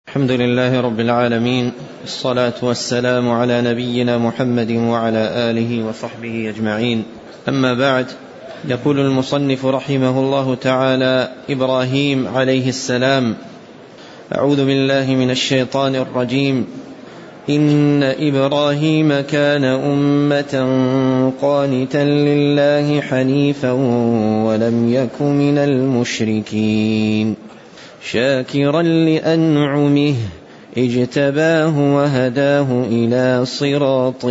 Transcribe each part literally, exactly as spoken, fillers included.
الحمد لله رب العالمين، الصلاة والسلام على نبينا محمد وعلى آله وصحبه أجمعين. أما بعد، يقول المصنف رحمه الله تعالى: إبراهيم عليه السلام. أعوذ بالله من الشيطان الرجيم. إن إبراهيم كان أمة قانتا لله حنيفا ولم يك من المشركين شاكرا لأنعمه اجتباه وهداه إلى صراط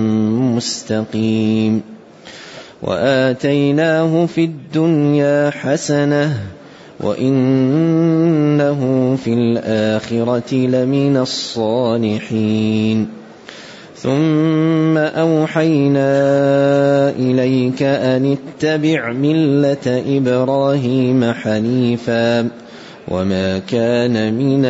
مستقيم وآتيناه في الدنيا حسنة وإنه في الآخرة لمن الصالحين. ثم أوحينا إليك أن اتبع ملة إبراهيم حنيفا وما كان من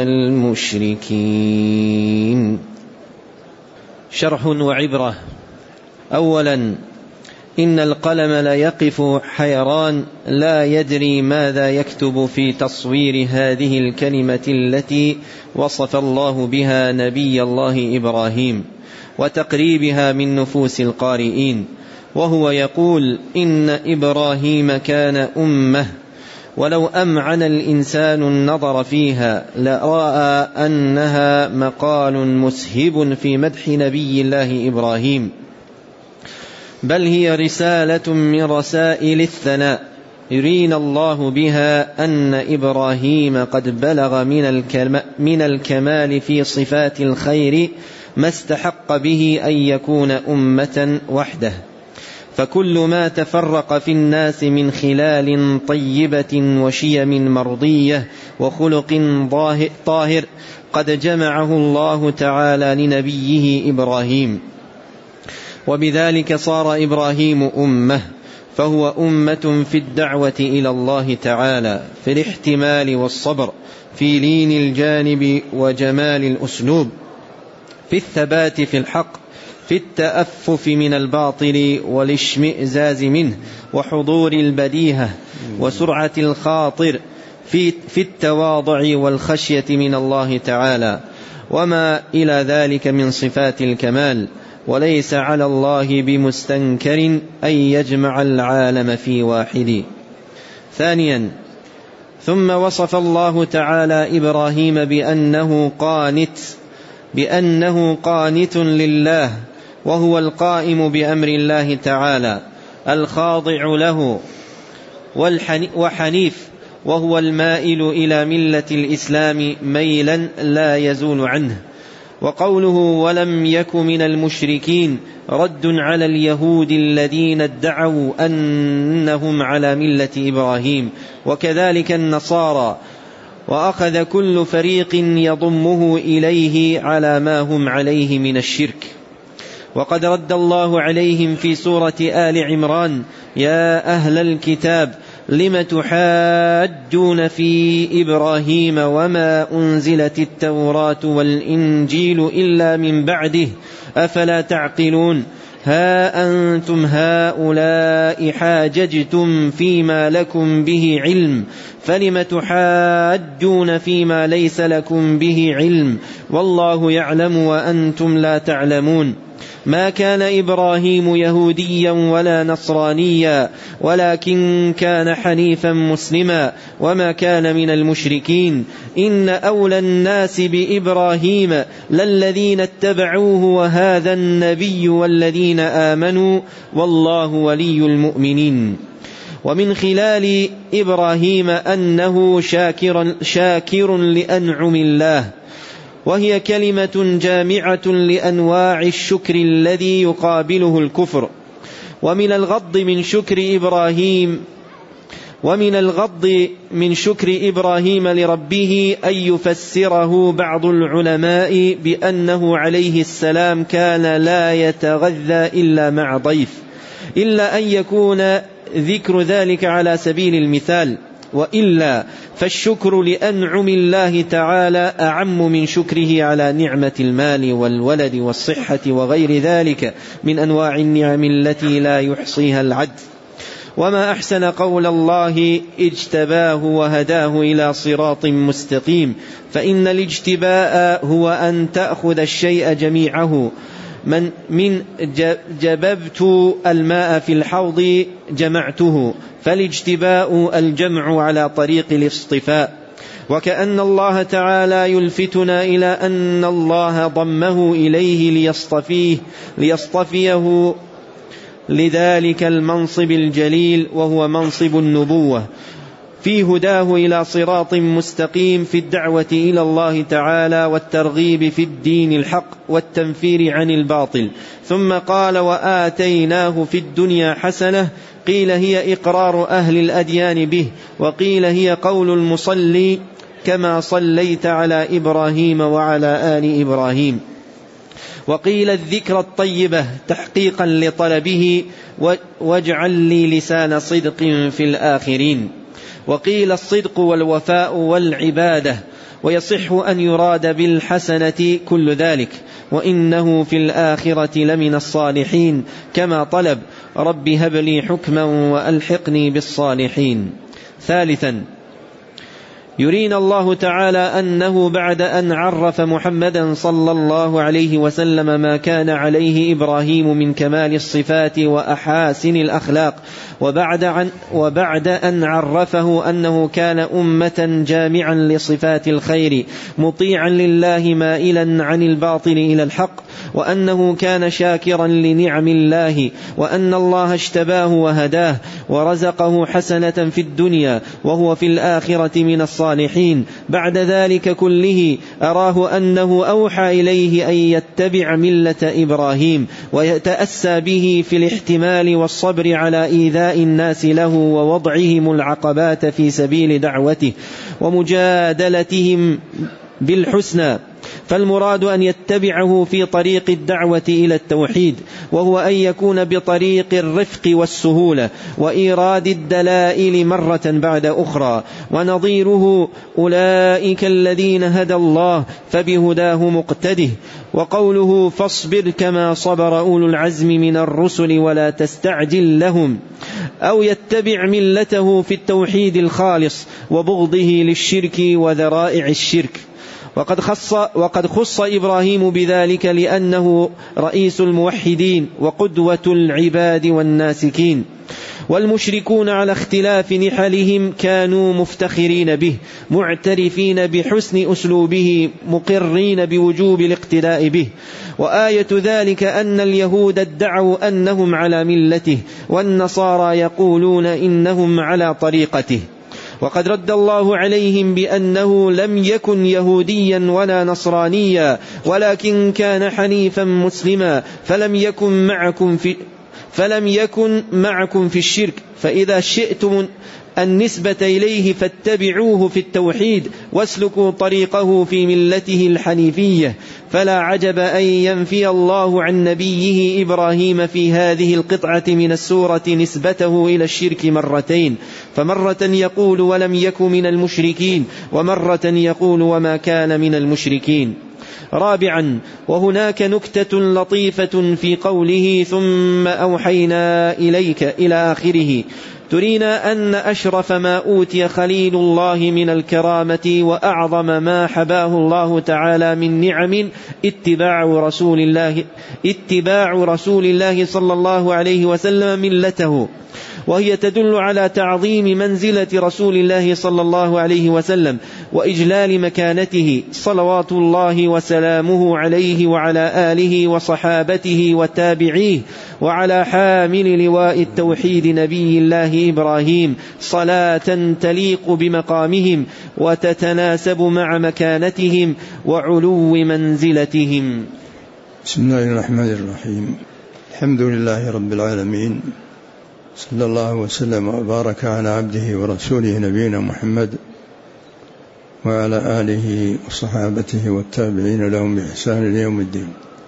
المشركين. شرح وعبرة. أولا، إن القلم لا يقف حيران لا يدري ماذا يكتب في تصوير هذه الكلمة التي وصف الله بها نبي الله إبراهيم وتقريبها من نفوس القارئين، وهو يقول: إن إبراهيم كان أمة. ولو أمعن الإنسان النظر فيها لرأى أنها مقال مسهب في مدح نبي الله إبراهيم، بل هي رسالة من رسائل الثناء يرينا الله بها أن إبراهيم قد بلغ من الكمال في صفات الخير ما استحق به أن يكون أمة وحده. فكل ما تفرق في الناس من خلال طيبة وشيم مرضية وخلق طاهر قد جمعه الله تعالى لنبيه إبراهيم، وبذلك صار إبراهيم أمة، فهو أمة في الدعوة إلى الله تعالى، في الاحتمال والصبر، في لين الجانب وجمال الأسلوب، في الثبات في الحق، في التأفف من الباطل والاشمئزاز منه، وحضور البديهة وسرعة الخاطر، في, في التواضع والخشية من الله تعالى، وما إلى ذلك من صفات الكمال. وليس على الله بمستنكر أن يجمع العالم في واحد. ثانيا، ثم وصف الله تعالى إبراهيم بأنه قانت بأنه قانت لله، وهو القائم بأمر الله تعالى الخاضع له، وحنيف، وهو المائل إلى ملة الإسلام ميلا لا يزول عنه. وقوله ولم يك من المشركين رد على اليهود الذين ادعوا أنهم على ملة إبراهيم، وكذلك النصارى، وأخذ كل فريق يضمه إليه على ما هم عليه من الشرك. وقد رد الله عليهم في سورة آل عمران: يا أهل الكتاب لم تحاجون في إبراهيم وما أنزلت التوراة والإنجيل إلا من بعده أفلا تعقلون ها أنتم هؤلاء حاججتم فيما لكم به علم فلم تحاجون فيما ليس لكم به علم والله يعلم وأنتم لا تعلمون. ما كان إبراهيم يهوديا ولا نصرانيا ولكن كان حنيفا مسلما وما كان من المشركين. إن أولى الناس بإبراهيم للذين اتبعوه وهذا النبي والذين آمنوا والله ولي المؤمنين. ومن خلال إبراهيم أنه شاكر, شاكر لأنعم الله، وهي كلمة جامعة لأنواع الشكر الذي يقابله الكفر. ومن الغض من شكر إبراهيم ومن الغض من شكر إبراهيم لربه أن يفسره بعض العلماء بأنه عليه السلام كان لا يتغذى إلا مع ضيف، إلا أن يكون ذكر ذلك على سبيل المثال، وإلا فالشكر لأنعم الله تعالى أعم من شكره على نعمة المال والولد والصحة وغير ذلك من أنواع النعم التي لا يحصيها العد. وما أحسن قول الله اجتباه وهداه إلى صراط مستقيم، فإن الاجتباء هو أن تأخذ الشيء جميعه، من, من جببت الماء في الحوض جمعته، فالاجتباء الجمع على طريق الاصطفاء. وكأن الله تعالى يلفتنا إلى أن الله ضمه إليه ليصطفيه, ليصطفيه لذلك المنصب الجليل وهو منصب النبوة، في هداه إلى صراط مستقيم في الدعوة إلى الله تعالى والترغيب في الدين الحق والتنفير عن الباطل. ثم قال وآتيناه في الدنيا حسنة، قيل هي إقرار أهل الأديان به، وقيل هي قول المصلي كما صليت على إبراهيم وعلى آل إبراهيم، وقيل الذكر الطيبة تحقيقا لطلبه واجعل لي لسان صدق في الآخرين، وقيل الصدق والوفاء والعبادة، ويصح أن يراد بالحسنة كل ذلك، وإنه في الآخرة لمن الصالحين كما طلب رب هب لي حكما وألحقني بالصالحين. ثالثا، يرينا الله تعالى أنه بعد أن عرف محمدا صلى الله عليه وسلم ما كان عليه إبراهيم من كمال الصفات وأحاسن الأخلاق، وبعد, عن وبعد أن عرفه أنه كان أمة جامعا لصفات الخير مطيعا لله مائلا عن الباطل إلى الحق، وأنه كان شاكرا لنعم الله، وأن الله اشتباه وهداه ورزقه حسنة في الدنيا وهو في الآخرة من الصالحين. بعد ذلك كله أراه أنه أوحى إليه أن يتبع ملة إبراهيم ويتأسى به في الاحتمال والصبر على إيذاء الناس له ووضعهم العقبات في سبيل دعوته ومجادلتهم بالحسنى، فالمراد أن يتبعه في طريق الدعوة إلى التوحيد، وهو أن يكون بطريق الرفق والسهولة وإيراد الدلائل مرة بعد أخرى. ونظيره أولئك الذين هدى الله فبهداه مقتده. وقوله فاصبر كما صبر أولو العزم من الرسل ولا تستعجل لهم، أو يتبع ملته في التوحيد الخالص وبغضه للشرك وذرائع الشرك. وقد خص, وقد خص إبراهيم بذلك لأنه رئيس الموحدين وقدوة العباد والناسكين، والمشركون على اختلاف نحلهم كانوا مفتخرين به معترفين بحسن أسلوبه مقرين بوجوب الاقتداء به. وآية ذلك أن اليهود ادعوا أنهم على ملته، والنصارى يقولون إنهم على طريقته، وقد رد الله عليهم بأنه لم يكن يهوديا ولا نصرانيا ولكن كان حنيفا مسلما، فلم يكن معكم في فلم يكن معكم في الشرك، فإذا شئتم النسبة إليه فاتبعوه في التوحيد واسلكوا طريقه في ملته الحنيفية. فلا عجب أن ينفي الله عن نبيه إبراهيم في هذه القطعة من السورة نسبته إلى الشرك مرتين، فمرة يقول ولم يك من المشركين، ومرة يقول وما كان من المشركين. رابعا، وهناك نكتة لطيفة في قوله ثم أوحينا إليك إلى آخره، ترينا أن أشرف ما أوتي خليل الله من الكرامة وأعظم ما حباه الله تعالى من نعم اتباع رسول الله, اتباع رسول الله صلى الله عليه وسلم ملته، وهي تدل على تعظيم منزلة رسول الله صلى الله عليه وسلم وإجلال مكانته صلوات الله وسلامه عليه وعلى آله وصحابته وتابعيه، وعلى حامل لواء التوحيد نبي الله إبراهيم صلاة تليق بمقامهم وتتناسب مع مكانتهم وعلو منزلتهم. بسم الله الرحمن الرحيم. الحمد لله رب العالمين، صلى الله وسلم وبارك على عبده ورسوله نبينا محمد وعلى آله وصحابته والتابعين لهم بإحسان إلى يوم الدين.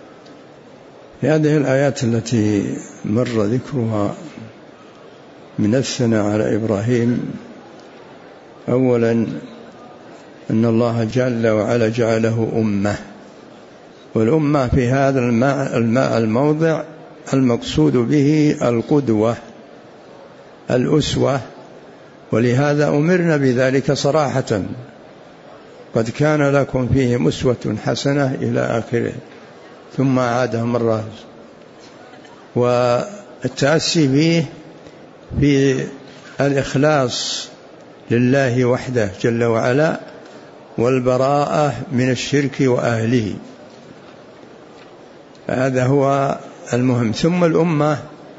في هذه الآيات التي مر ذكرها من الثناء على إبراهيم، أولا أن الله جل وعلا جعله أمة، والأمة في هذا الماء الموضع المقصود به القدوة، الأسوة، ولهذا أمرنا بذلك صراحة: قد كان لكم فيهم أسوة حسنة إلى آخره، ثم عادها مرة. والتأسي فيه في الإخلاص لله وحده جل وعلا، والبراءة من الشرك وأهله، هذا هو المهم. ثم الأمة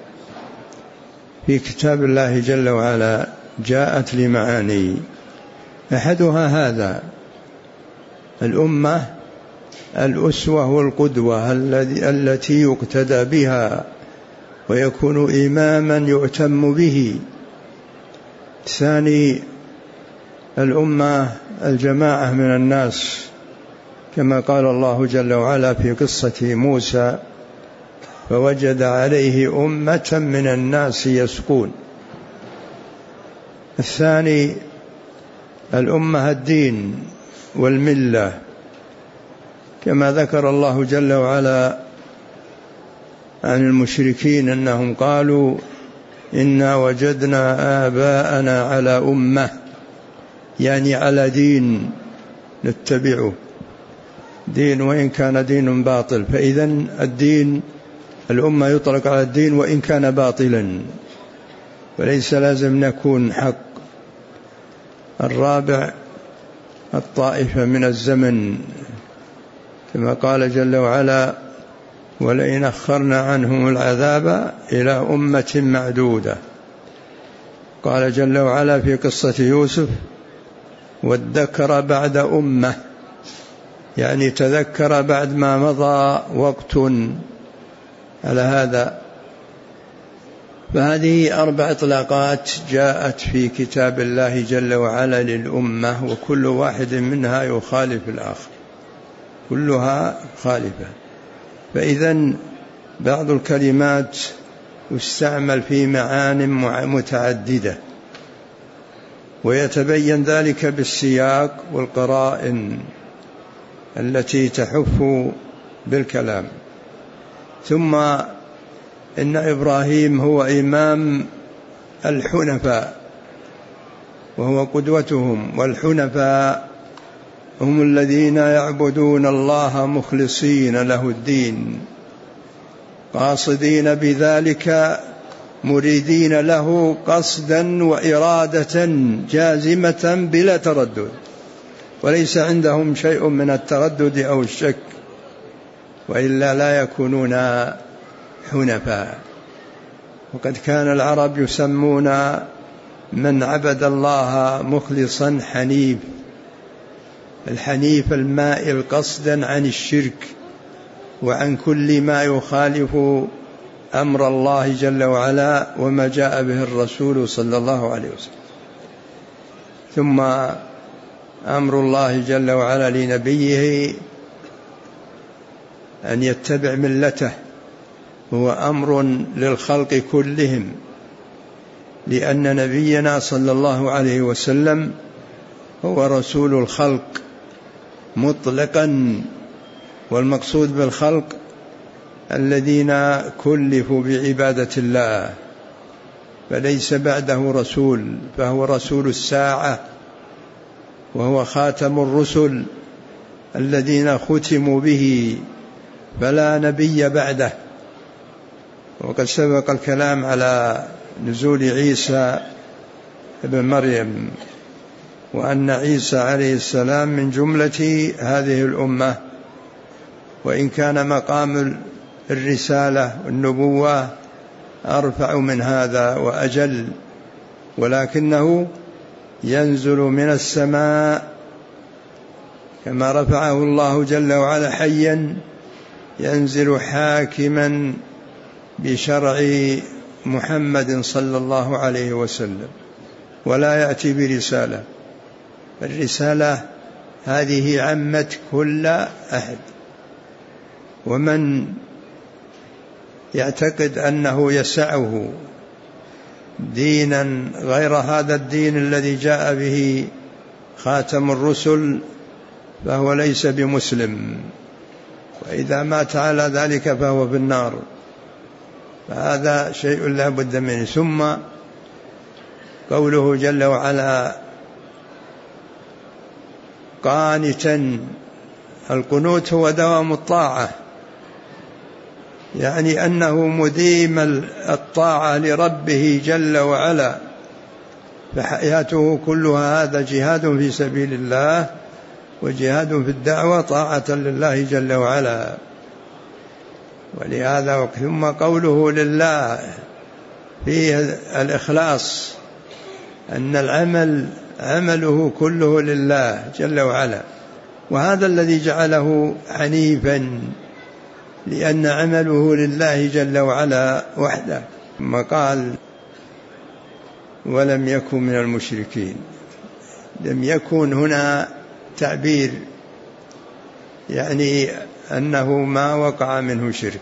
في كتاب الله جل وعلا جاءت لمعاني، أحدها هذا: الأمة الأسوة والقدوة التي يقتدى بها ويكون إماما يؤتم به. ثاني الأمة الجماعة من الناس، كما قال الله جل وعلا في قصة موسى: فوجد عليه أمة من الناس يسقون. الثاني الأمة الدين والملة، كما ذكر الله جل وعلا عن المشركين أنهم قالوا: إنا وجدنا آباءنا على أمة، يعني على دين نتبعه، دين وإن كان دين باطل. فإذا الدين الأمة يطلق على الدين وإن كان باطلا، وليس لازم نكون حق. الرابع الطائفة من الزمن، كما قال جل وعلا: ولئن أخرنا عنهم العذاب إلى أمة معدودة. قال جل وعلا في قصة يوسف: وادكر بعد أمة، يعني تذكر بعد ما مضى وقت على هذا. فهذه أربع إطلاقات جاءت في كتاب الله جل وعلا للأمة، وكل واحد منها يخالف الآخر، كلها خالفة. فإذا بعض الكلمات يستعمل في معان متعددة، ويتبين ذلك بالسياق والقرائن التي تحف بالكلام. ثم إن إبراهيم هو إمام الحنفاء وهو قدوتهم، والحنفاء هم الذين يعبدون الله مخلصين له الدين، قاصدين بذلك مريدين له قصدا وإرادة جازمة بلا تردد، وليس عندهم شيء من التردد أو الشك، وإلا لا يكونون حنفاء. وقد كان العرب يسمون من عبد الله مخلصا حنيف، الحنيف المائل قصدا عن الشرك وعن كل ما يخالف أمر الله جل وعلا وما جاء به الرسول صلى الله عليه وسلم. ثم أمر الله جل وعلا لنبيه أن يتبع ملته هو أمر للخلق كلهم، لأن نبينا صلى الله عليه وسلم هو رسول الخلق مطلقا، والمقصود بالخلق الذين كلفوا بعبادة الله، فليس بعده رسول، فهو رسول الساعة، وهو خاتم الرسل الذين ختموا به، فلا نبي بعده. وقد سبق الكلام على نزول عيسى ابن مريم، وأن عيسى عليه السلام من جملة هذه الأمة، وإن كان مقام الرسالة والنبوة أرفع من هذا وأجل، ولكنه ينزل من السماء كما رفعه الله جل وعلا حيا، ينزل حاكما بشرع محمد صلى الله عليه وسلم، ولا يأتي برسالة. الرسالة هذه عمت كل أحد، ومن يعتقد أنه يسعه دينا غير هذا الدين الذي جاء به خاتم الرسل فهو ليس بمسلم، وإذا مات على ذلك فهو في النار، فهذا شيء لا بد منه. ثم قوله جل وعلا قانتا، القنوت هو دوام الطاعة، يعني أنه مديم الطاعة لربه جل وعلا، فحياته كلها هذا جهاد في سبيل الله وجهاد في الدعوة طاعة لله جل وعلا. ولهذا ثم قوله لله فيه الإخلاص، أن العمل عمله كله لله جل وعلا، وهذا الذي جعله حنيفا، لأن عمله لله جل وعلا وحده. ثم قال ولم يكن من المشركين. لم يكن هنا تعبير يعني أنه ما وقع منه شرك،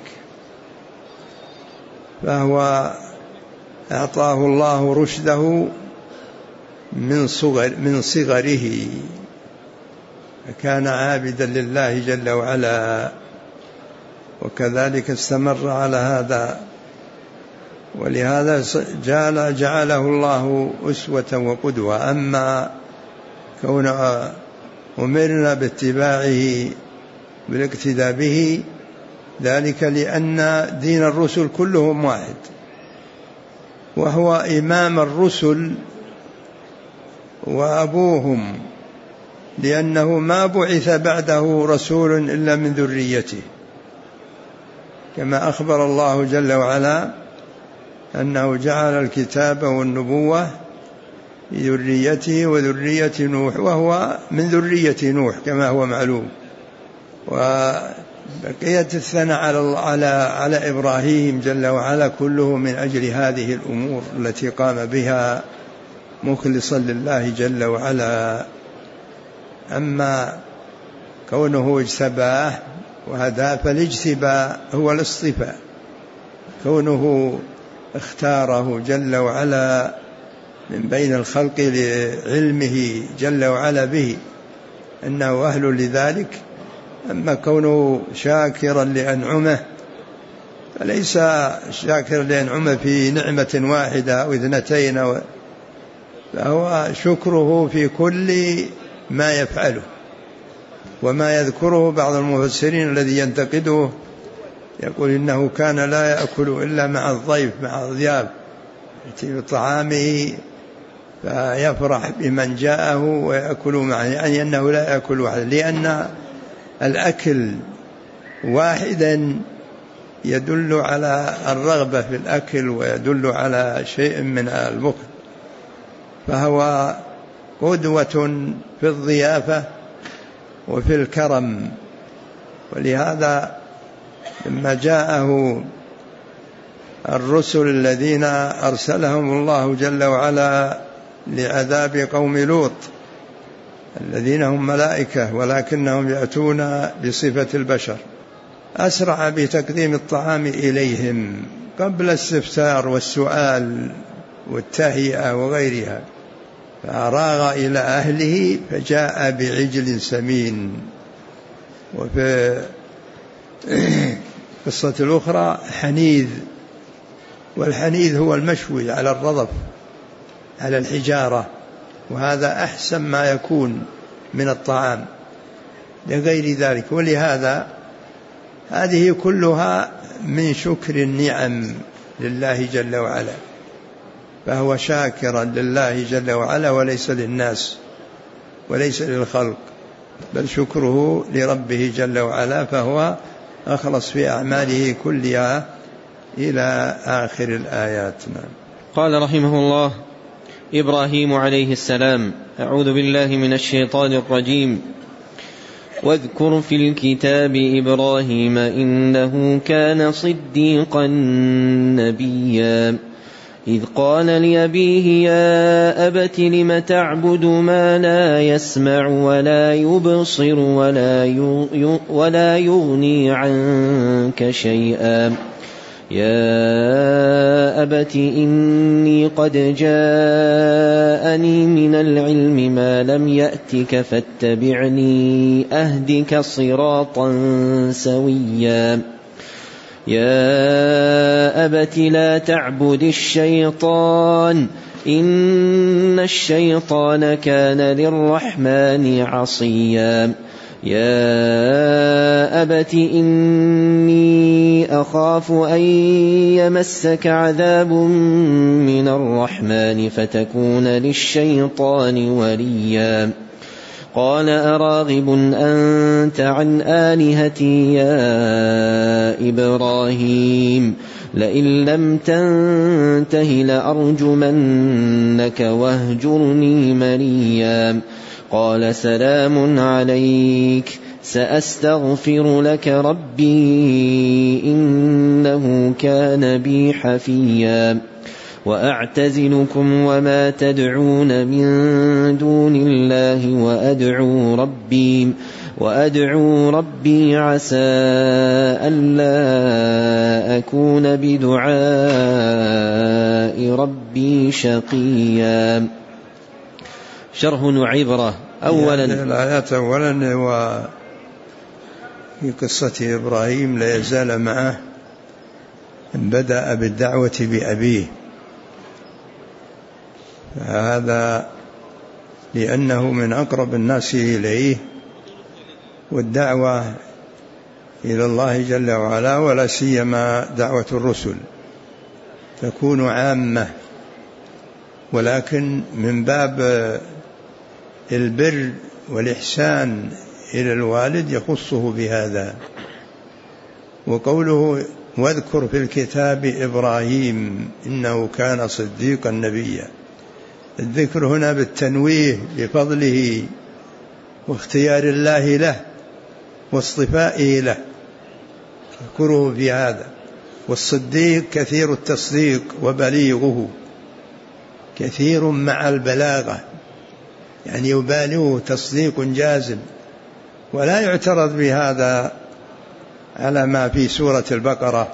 فهو أعطاه الله رشده من صغر من صغره، كان عابدا لله جل وعلا، وكذلك استمر على هذا، ولهذا جعله الله أسوة وقدوة. أما كون أمرنا باتباعه بالاقتداء به، ذلك لأن دين الرسل كلهم واحد، وهو إمام الرسل وأبوهم، لأنه ما بعث بعده رسول إلا من ذريته، كما أخبر الله جل وعلا أنه جعل الكتاب والنبوة ذريته وذرية نوح، وهو من ذرية نوح كما هو معلوم. وبقية الثناء على, على, على إبراهيم جل وعلا كله من أجل هذه الأمور التي قام بها مخلصا لله جل وعلا. أما كونه اجتباه وهداه، فالاجتباء هو الاصطفاء، كونه اختاره جل وعلا من بين الخلق لعلمه جل وعلا به أنه أهل لذلك. أما كونه شاكرا لأنعمه، فليس شاكرا لأنعمه في نعمة واحدة أو اثنتين، فهو شكره في كل ما يفعله. وما يذكره بعض المفسرين الذي ينتقده يقول إنه كان لا يأكل إلا مع الضيف مع الضياف، يأتي بطعامه فيفرح بمن جاءه ويأكل معه، يعني أنه لا يأكل واحد، لأن الأكل واحدا يدل على الرغبة في الأكل ويدل على شيء من البخل، فهو قدوة في الضيافة وفي الكرم. ولهذا لما جاءه الرسل الذين أرسلهم الله جل وعلا لعذاب قوم لوط، الذين هم ملائكة ولكنهم يأتون بصفة البشر، أسرع بتقديم الطعام إليهم قبل الاستفسار والسؤال والتهيئة وغيرها، فراغ إلى أهله فجاء بعجل سمين. وفي قصة الأخرى حنيذ، والحنيذ هو المشوي على الرضف على الحجارة، وهذا أحسن ما يكون من الطعام لغير ذلك. ولهذا هذه كلها من شكر النعم لله جل وعلا، فهو شاكرا لله جل وعلا وليس للناس وليس للخلق، بل شكره لربه جل وعلا، فهو أخلص في أعماله كلها إلى آخر الآيات. قال رحمه الله: إبراهيم عليه السلام. أعوذ بالله من الشيطان الرجيم. واذكر في الكتاب إبراهيم إنه كان صديقا نبيا إذ قال لأبيه يا أبت لم تعبد ما لا يسمع ولا يبصر ولا يغني عنك شيئا يا أبت إني قد جاءني من العلم ما لم يأتك فاتبعني أهدك صراطا سويا يا أبت لا تعبد الشيطان إن الشيطان كان للرحمن عصيا يا أبت إني أخاف أن يمسك عذاب من الرحمن فتكون للشيطان وليا قال أراغب أنت عن آلهتي يا إبراهيم لئن لم تنته لأرجمنك واهجرني مليا قال سلام عليك سأستغفر لك ربي إنه كان بي حفيا وأعتزلكم وما تدعون من دون الله وأدعو ربي وأدعو ربي عسى ألا أكون بدعاء ربي شقيا. شرح وعبرة. أولا الآيات أولا وفي قصة إبراهيم لا يزال معه بدأ بالدعوة بأبيه، هذا لأنه من أقرب الناس إليه، والدعوة إلى الله جل وعلا ولا سيما دعوة الرسل تكون عامة، ولكن من باب البر والإحسان إلى الوالد يخصه بهذا. وقوله واذكر في الكتاب إبراهيم إنه كان صديقا نبيا، الذكر هنا بالتنويه بفضله واختيار الله له واصطفائه له، اذكره في هذا. والصديق كثير التصديق وبليغه، كثير مع البلاغة، يعني يبالغه تصديق جازم. ولا يعترض بهذا على ما في سورة البقرة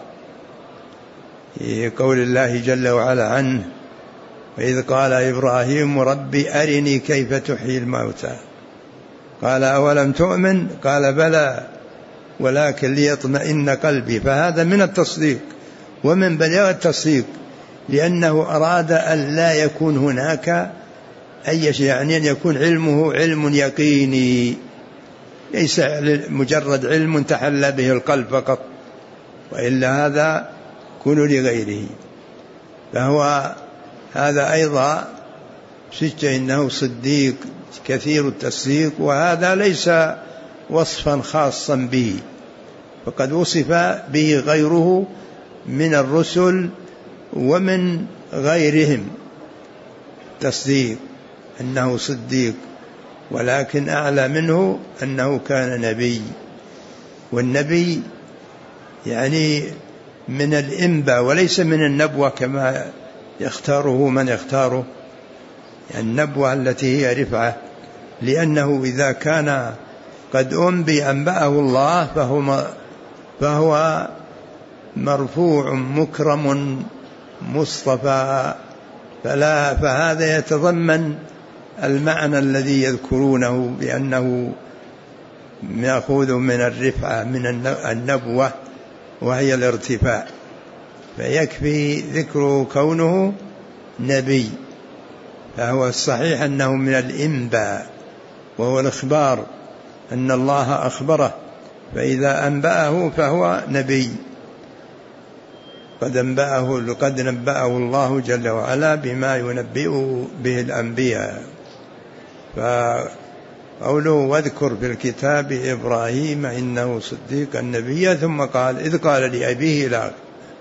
في قول الله جل وعلا عنه وإذ قال إبراهيم ربي أرني كيف تحيي الموتى قال أولم تؤمن قال بلى ولكن ليطمئن قلبي، فهذا من التصديق ومن بلاغ التصديق، لأنه أراد أن لا يكون هناك أي شيء، يعني أن يكون علمه علم يقيني ليس مجرد علم تحلى به القلب فقط، وإلا هذا كن لغيره. فهو هذا أيضا ستة إنه صديق كثير التصديق، وهذا ليس وصفا خاصا به، فقد وصف به غيره من الرسل ومن غيرهم تصديق أنه صديق، ولكن أعلى منه أنه كان نبي. والنبي يعني من الإنبا وليس من النبوة كما يختاره من يختاره، يعني النبوة التي هي رفعة، لأنه إذا كان قد أنبي أنبأه الله فهو, فهو مرفوع مكرم مصطفى، فلا فهذا يتضمن المعنى الذي يذكرونه بأنه مأخوذ من الرفعة من النبوة وهي الارتفاع، فيكفي ذكر كونه نبي. فهو الصحيح أنه من الإنباء وهو الإخبار، أن الله أخبره، فإذا أنبأه فهو نبي. قد أنبأه لقد نبأه الله جل وعلا بما ينبئ به الأنبياء. فقوله واذكر في الكتاب إبراهيم إنه صديق النبي، ثم قال إذ قال لأبيه لا،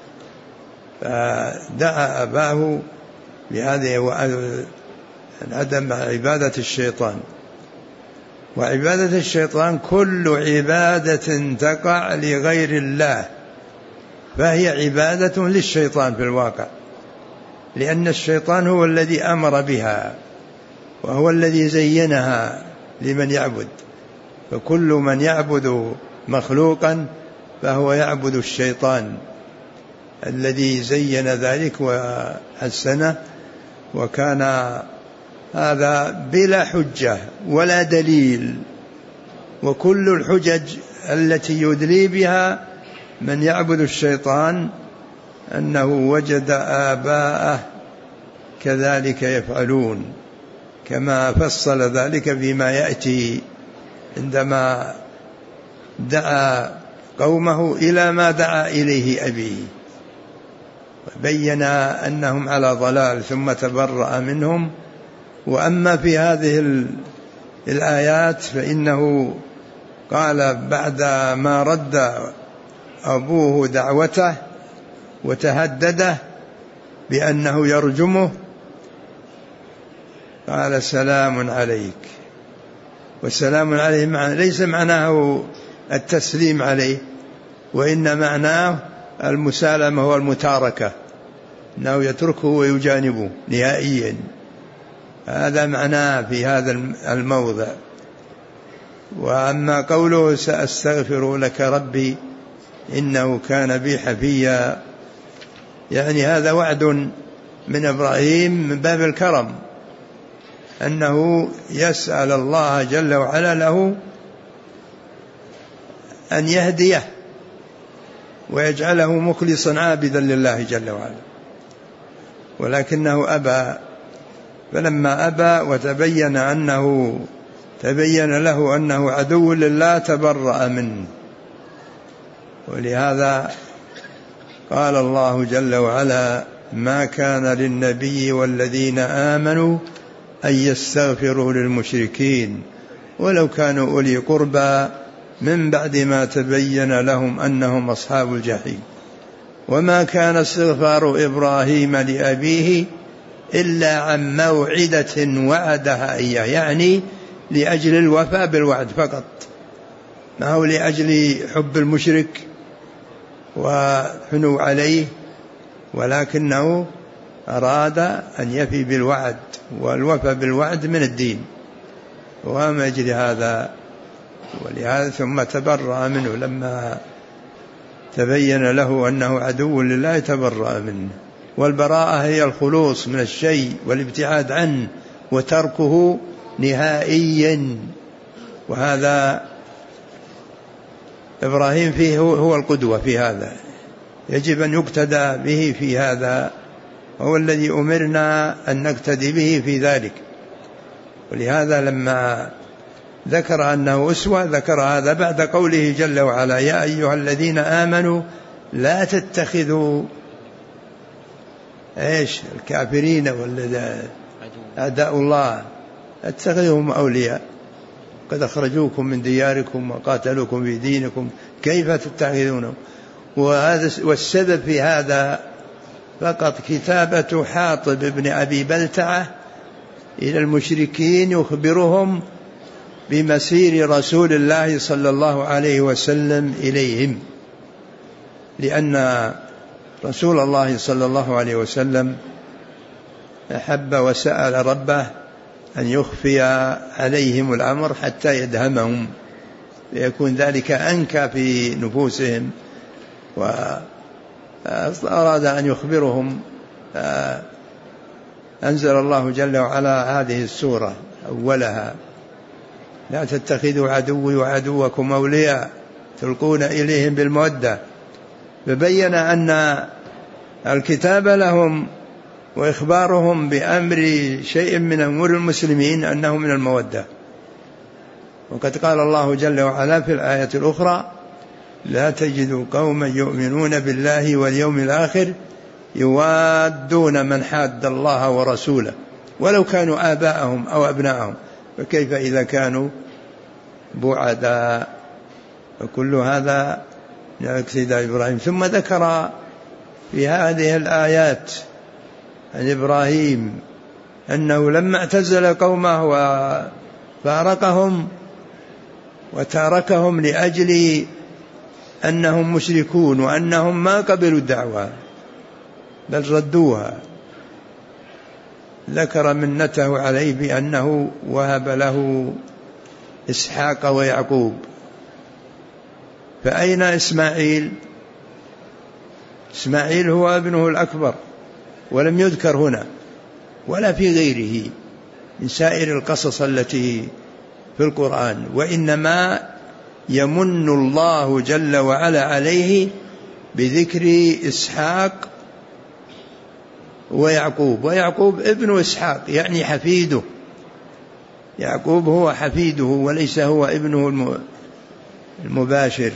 فدعا أباه بهذه عدم عبادة الشيطان. وعبادة الشيطان كل عبادة تقع لغير الله فهي عبادة للشيطان في الواقع، لأن الشيطان هو الذي أمر بها وهو الذي زينها لمن يعبد، فكل من يعبد مخلوقا فهو يعبد الشيطان الذي زين ذلك وحسنه، وكان هذا بلا حجة ولا دليل. وكل الحجج التي يدلي بها من يعبد الشيطان أنه وجد آباءه كذلك يفعلون، كما فصل ذلك فيما يأتي عندما دعا قومه إلى ما دعا إليه أبيه، وبين أنهم على ضلال ثم تبرأ منهم. وأما في هذه الآيات فإنه قال بعد ما رد أبوه دعوته وتهدده بأنه يرجمه، قال سلام عليك. والسلام عليه ليس معناه التسليم عليه، وإن معناه المسالمة والمتاركة، أنه يتركه ويجانبه نهائيا. هذا معناه في هذا الموضع. وأما قوله سأستغفر لك ربي إنه كان بي حفيا، يعني هذا وعد من إبراهيم من باب الكرم، أنه يسأل الله جل وعلا له أن يهديه ويجعله مخلصا عابدا لله جل وعلا، ولكنه أبى. فلما أبى وتبين أنه تبين له أنه عدو لله تبرأ منه. ولهذا قال الله جل وعلا ما كان للنبي والذين آمنوا أن يستغفروا للمشركين ولو كانوا أولي قربى من بعد ما تبين لهم أنهم أصحاب الجحيم. وما كان استغفار إبراهيم لأبيه إلا عن موعدة وعدها إياه، يعني لأجل الوفاء بالوعد فقط، ما هو لأجل حب المشرك وحنو عليه، ولكنه أراد أن يفي بالوعد، والوفاء بالوعد من الدين، وما يجري هذا. ولهذا ثم تبرأ منه لما تبين له أنه عدو لله تبرأ منه. والبراءة هي الخلوص من الشيء والابتعاد عنه وتركه نهائيا. وهذا إبراهيم فيه هو القدوة في هذا، يجب أن يقتدى به في هذا، هو الذي أمرنا أن نقتدي به في ذلك. ولهذا لما ذكر أنه أسوة ذكر هذا بعد قوله جل وعلا يا أيها الذين آمنوا لا تتخذوا إيش الكافرين والذين أعداء الله اتخذوهم أولياء قد أخرجوكم من دياركم وقاتلوكم في دينكم كيف تتخذونهم. وهذا والسبب في هذا فقط كتابة حاطب بن أبي بلتعة إلى المشركين يخبرهم بمسير رسول الله صلى الله عليه وسلم إليهم، لأن رسول الله صلى الله عليه وسلم أحب وسأل ربه أن يخفي عليهم الأمر حتى يدهمهم ليكون ذلك أنكى في نفوسهم، وأراد أن يخبرهم. أنزل الله جل وعلا هذه السورة أولها لا تتخذوا عدوي وعدوكم أولياء تلقون إليهم بالمودة، فبين أن الكتاب لهم وإخبارهم بأمر شيء من أمور المسلمين أنه من المودة. وقد قال الله جل وعلا في الآية الأخرى لا تجد قوما يؤمنون بالله واليوم الآخر يوادون من حاد الله ورسوله ولو كانوا آباءهم أو أبناءهم فكيف إذا كانوا بعداء. وكل هذا اقتداء إبراهيم. ثم ذكر في هذه الآيات عن إبراهيم أنه لما اعتزل قومه وفارقهم وتاركهم لأجل أنهم مشركون وأنهم ما قبلوا الدعوة بل ردوها، ذكر منته عليه بأنه وهب له إسحاق ويعقوب. فأين إسماعيل؟ إسماعيل هو ابنه الأكبر ولم يذكر هنا ولا في غيره من سائر القصص التي في القرآن، وإنما يمن الله جل وعلا عليه بذكر إسحاق ويعقوب، ويعقوب ابن إسحاق يعني حفيده، يعقوب هو حفيده وليس هو ابنه المباشر.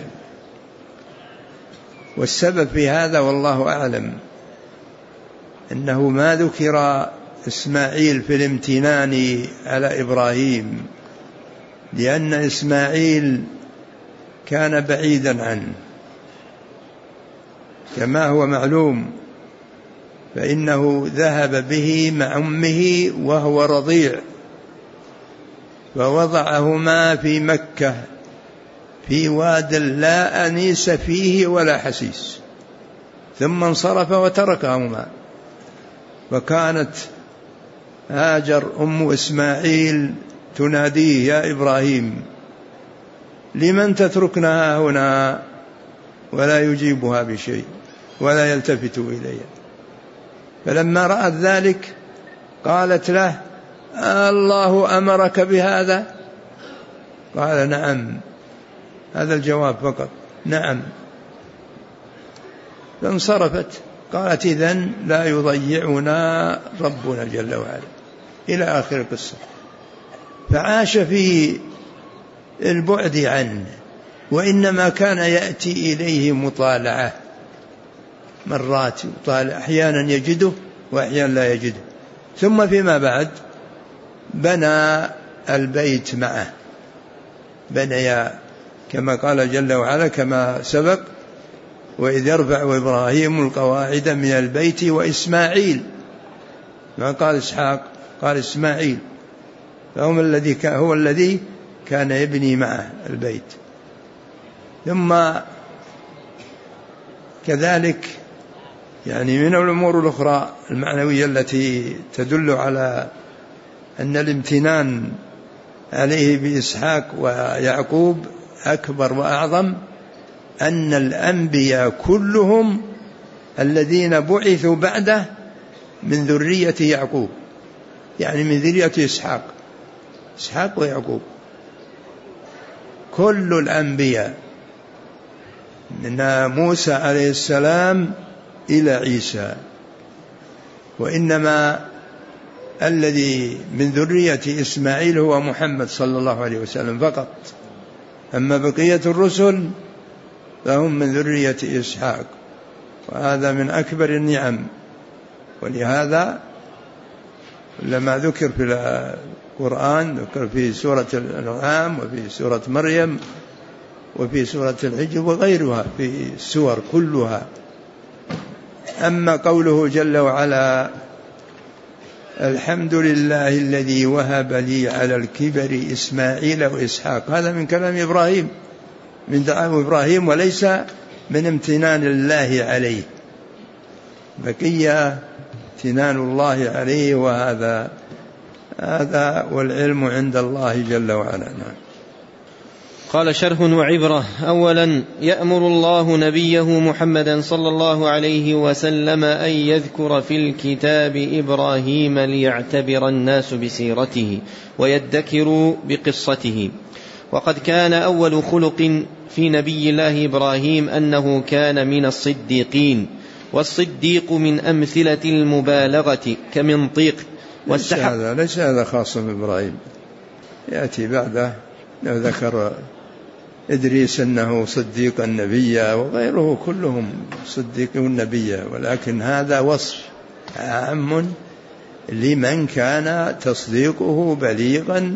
والسبب في هذا والله أعلم أنه ما ذكر إسماعيل في الامتنان على إبراهيم، لأن إسماعيل كان بعيدا عنه كما هو معلوم، فإنه ذهب به مع أمه وهو رضيع، فوضعهما في مكة في واد لا أنيس فيه ولا حسيس، ثم انصرف وتركهما. وكانت هاجر أم إسماعيل تناديه: يا إبراهيم لمن تتركنا هنا؟ ولا يجيبها بشيء ولا يلتفت إليها. فلما رأت ذلك قالت له: الله أمرك بهذا؟ قال: نعم. هذا الجواب فقط: نعم. فانصرفت. قالت: إذن لا يضيعنا ربنا جل وعلا، إلى آخر القصة. فعاش في البعد عنه، وإنما كان يأتي إليه مطالعة، مرات يطالع، أحيانا يجده وأحيانا لا يجده. ثم فيما بعد بنى البيت معه، بني كما قال جل وعلا كما سبق: وإذ يرفع إبراهيم القواعد من البيت وإسماعيل، ما قال إسحاق، قال إسماعيل، فهو الذي هو الذي كان يبني معه البيت. ثم كذلك يعني من الأمور الأخرى المعنوية التي تدل على أن الامتنان عليه بإسحاق ويعقوب أكبر وأعظم، أن الأنبياء كلهم الذين بعثوا بعده من ذرية يعقوب، يعني من ذرية إسحاق، إسحاق ويعقوب. كل الأنبياء من موسى عليه السلام إلى عيسى، وإنما الذي من ذرية إسماعيل هو محمد صلى الله عليه وسلم فقط، أما بقية الرسل فهم من ذرية إسحاق، وهذا من أكبر النعم. ولهذا لما ذكر في القرآن ذكر في سورة الأنعام وفي سورة مريم وفي سورة الحجر وغيرها في السور كلها. أما قوله جل وعلا: الحمد لله الذي وهب لي على الكبر إسماعيل وإسحاق، هذا من كلام إبراهيم، من دعاء إبراهيم، وليس من امتنان الله عليه، بقي امتنان الله عليه، وهذا هذا والعلم عند الله جل وعلا. نعم. قال: شرح وعبرة. أولا، يأمر الله نبيه محمدا صلى الله عليه وسلم أن يذكر في الكتاب إبراهيم ليعتبر الناس بسيرته ويدكروا بقصته. وقد كان أول خلق في نبي الله إبراهيم أنه كان من الصديقين، والصديق من أمثلة المبالغة كمنطيق. ليس هذا ليس هذا خاص بإبراهيم، يأتي بعده ذكر إدريس أنه صديق النبي، وغيره كلهم صديقون النبي، ولكن هذا وصف عام لمن كان تصديقه بليغا،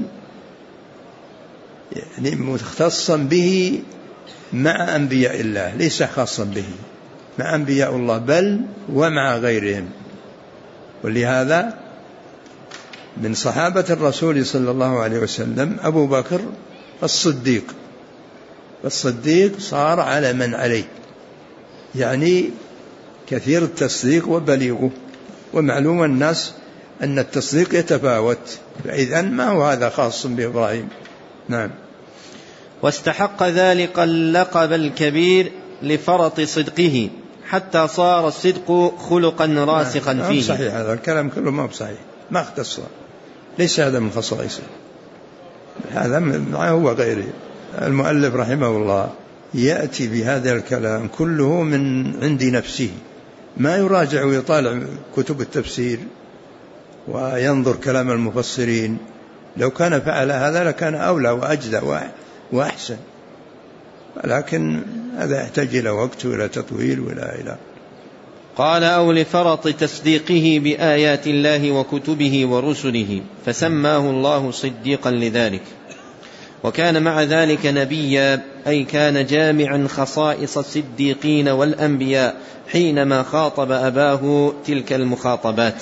يعني مختصا به مع أنبياء الله، ليس خاصا به مع أنبياء الله بل ومع غيرهم. ولهذا من صحابة الرسول صلى الله عليه وسلم أبو بكر الصديق، الصديق صار على من عليه، يعني كثير التصديق وبليغه، ومعلوم الناس أن التصديق يتفاوت، فإذن ما هو هذا خاص بإبراهيم. نعم. واستحق ذلك اللقب الكبير لفرط صدقه، حتى صار الصدق خلقا راسخا نعم. فيه. صحيح، هذا الكلام كله ما بصحيح، ما اختص، ليس هذا من خصائصه، هذا معه هو غيره. المؤلف رحمه الله يأتي بهذا الكلام كله من عند نفسه، ما يراجع ويطالع كتب التفسير وينظر كلام المفسرين. لو كان فعل هذا لكان أولى وأجزى وأحسن، لكن هذا يحتاج إلى وقت وإلى تطويل وإلى إلى قال أو لفرط تصديقه بآيات الله وكتبه ورسله فسماه الله صديقا لذلك. وكان مع ذلك نبيا، أي كان جامعا خصائص الصديقين والأنبياء حينما خاطب أباه تلك المخاطبات.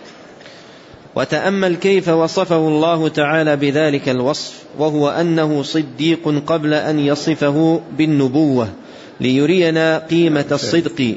وتأمل كيف وصفه الله تعالى بذلك الوصف، وهو أنه صديق قبل أن يصفه بالنبوة ليرينا قيمة الصدق.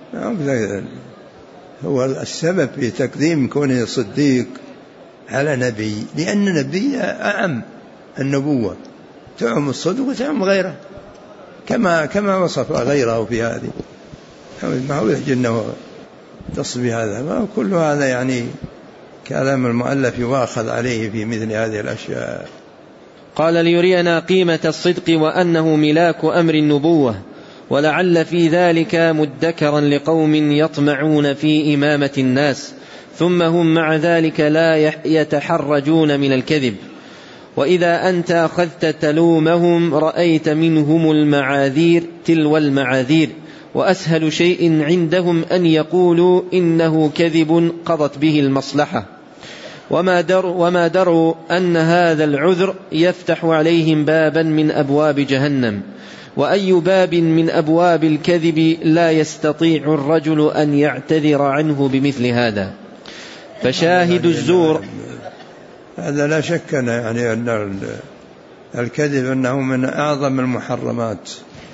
هو السبب في تقديم كونه صديق على نبي، لأن النبي أعم النبوة، تعم الصدق وتعم غيره، كما كما وصف غيره في هذه. ما هو يجنه تصبي هذا، كل هذا يعني كلام المؤلف واخذ عليه في مثل هذه الأشياء. قال ليرينا قيمة الصدق وأنه ملاك أمر النبوة، ولعل في ذلك مدكرا لقوم يطمعون في إمامة الناس ثم هم مع ذلك لا يتحرجون من الكذب. وإذا أنت أخذت تلومهم رأيت منهم المعاذير تلو المعاذير، وأسهل شيء عندهم أن يقولوا إنه كذب قضت به المصلحة، وما دروا, وما دروا أن هذا العذر يفتح عليهم بابا من أبواب جهنم، وأي باب من أبواب الكذب لا يستطيع الرجل أن يعتذر عنه بمثل هذا. فشاهد الزور، هذا لا شك يعني أن الكذب أنه من أعظم المحرمات،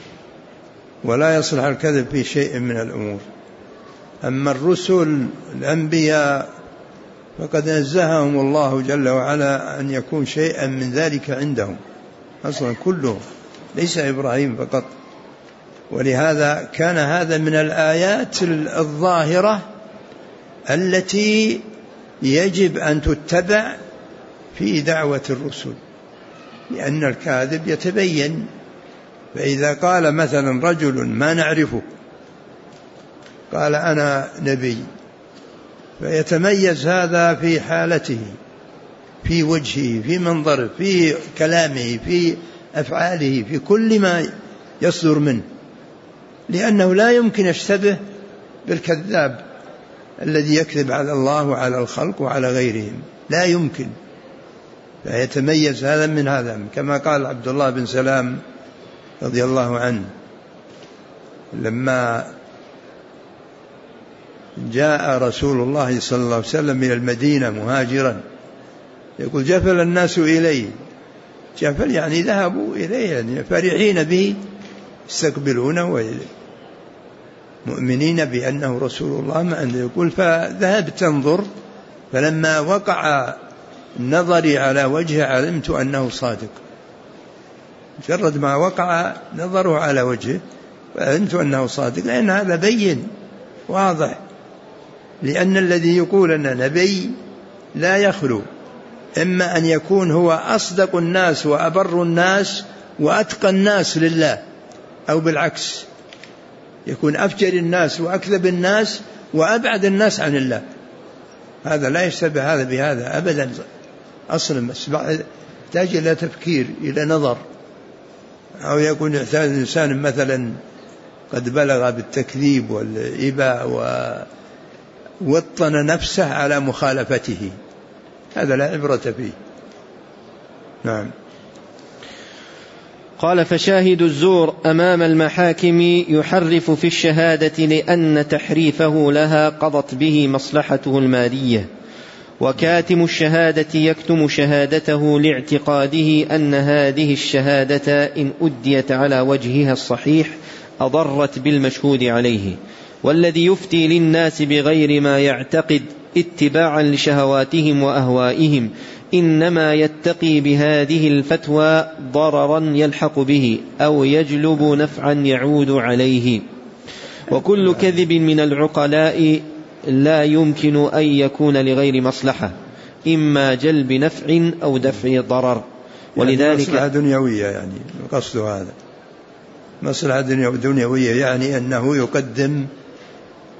ولا يصلح الكذب في شيء من الأمور. أما الرسل الأنبياء فقد نزههم الله جل وعلا أن يكون شيئا من ذلك عندهم أصلا كلهم، ليس إبراهيم فقط. ولهذا كان هذا من الآيات الظاهرة التي يجب أن تتبع في دعوة الرسل، لأن الكاذب يتبين. فإذا قال مثلا رجل ما نعرفه قال أنا نبي، فيتميز هذا في حالته، في وجهه، في منظره، في كلامه، في أفعاله، في كل ما يصدر منه، لأنه لا يمكن يشتبه بالكذاب الذي يكذب على الله وعلى الخلق وعلى غيرهم، لا يمكن. فيتميز هذا من هذا، كما قال عبد الله بن سلام رضي الله عنه لما جاء رسول الله صلى الله عليه وسلم إلى المدينة مهاجرا، يقول جفل الناس إليه، جفل يعني ذهبوا إليه يعني فرحين به يستقبلونه مؤمنين بأنه رسول الله ما عنده. يقول فذهبت تنظر، فلما وقع نظري على وجهه علمت أنه صادق. مجرد ما وقع نظره على وجهه علمت أنه صادق، لأن هذا بين واضح. لأن الذي يقول أن نبي لا يخلو إما أن يكون هو أصدق الناس وأبر الناس وأتقى الناس لله، أو بالعكس يكون أفجر الناس وأكذب الناس وأبعد الناس عن الله. هذا لا يشتبه هذا بهذا أبدا أصلا، بس يحتاج إلى تفكير، إلى نظر. أو يكون يحتاج إنسان مثلا قد بلغ بالتكذيب والإباء ووطن نفسه على مخالفته، هذا لا عبرة فيه. نعم. قال فشاهد الزور أمام المحاكم يحرف في الشهادة لأن تحريفه لها قضت به مصلحته المالية، وكاتم الشهادة يكتم شهادته لاعتقاده أن هذه الشهادة إن أديت على وجهها الصحيح أضرت بالمشهود عليه. والذي يفتي للناس بغير ما يعتقد اتباعا لشهواتهم وأهوائهم إنما يتقي بهذه الفتوى ضررا يلحق به أو يجلب نفعا يعود عليه. وكل كذب من العقلاء لا يمكن أن يكون لغير مصلحة، إما جلب نفع أو دفع ضرر. ولذلك مصلحة دنيوية، يعني قصد هذا مصلحة دنيوية، يعني أنه يقدم